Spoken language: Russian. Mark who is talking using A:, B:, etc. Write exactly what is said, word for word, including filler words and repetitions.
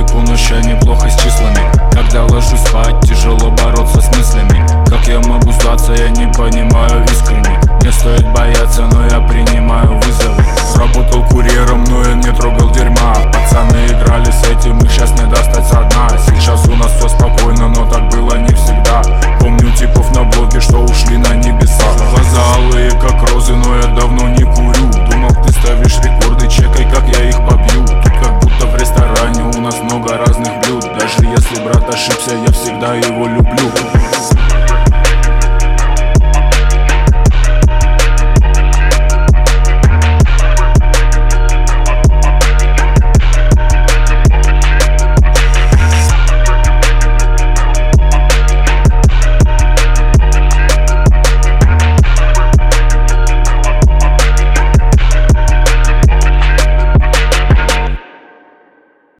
A: по ночам неплохо с числами. Когда ложусь спать, тяжело бороться с мыслями. Как я могу сдаться, я не понимаю искренне. Не стоит бояться, но я принимаю вызовы. Работал курьером, но я не трогал дерьма. Пацаны играют